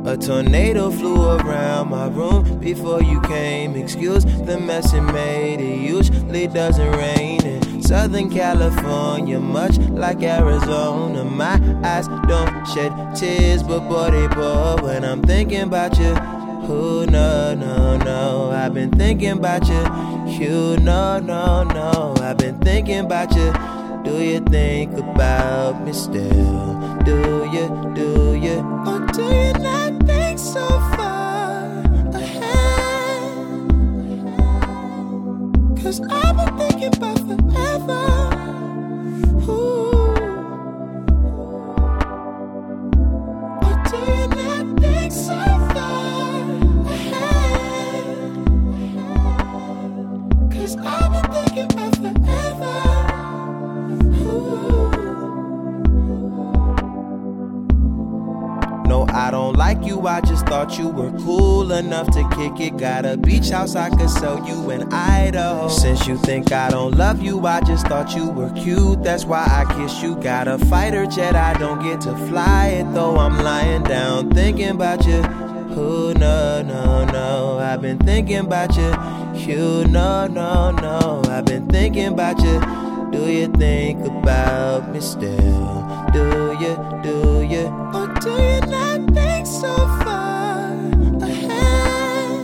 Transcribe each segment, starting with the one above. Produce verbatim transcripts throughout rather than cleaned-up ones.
A tornado flew around my room before you came. Excuse the mess it made. It usually doesn't rain in Southern California, much like Arizona. My eyes don't shed tears, but boy they pour when I'm thinking about you. Who no, no, no, I've been thinking about you. You no, no, no, I've been thinking about you. Do you think about me still? Do you, do you, or do you not think so far ahead? Cause I've been thinking about forever. Ooh. Or do you not think so far ahead? Cause I've been thinking about forever. No, I don't like you, I just thought you were cool enough to kick it. Got a beach house I could sell you in Idaho. Since you think I don't love you, I just thought you were cute. That's why I kiss you. Got a fighter jet, I don't get to fly it, though I'm lying down thinking about you. Ooh, no, no, no, I've been thinking about you. You, no, no, no, I've been thinking about you. Do you think about me still? Do you, do you, or do you not think so far ahead?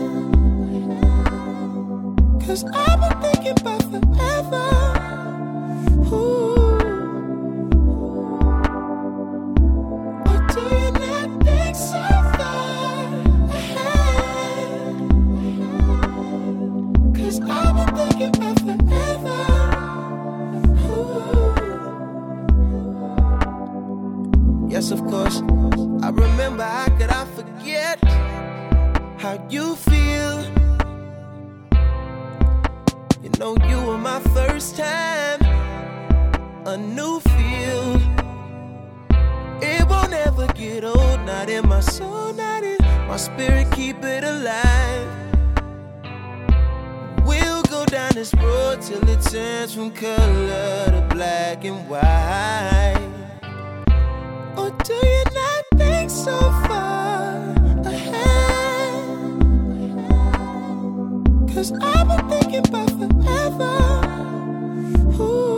Cause I've been thinking about forever. Ooh. Or do you not think so far ahead? Cause I've been thinking about forever. Yes, of course, I remember. How could I forget how you feel? You know you were my first time, a new feel. It won't ever get old, not in my soul, not in my spirit, keep it alive. We'll go down this road till it turns from color to black and white. Or do you not think so far ahead? Cause I've been thinking about forever. Ooh.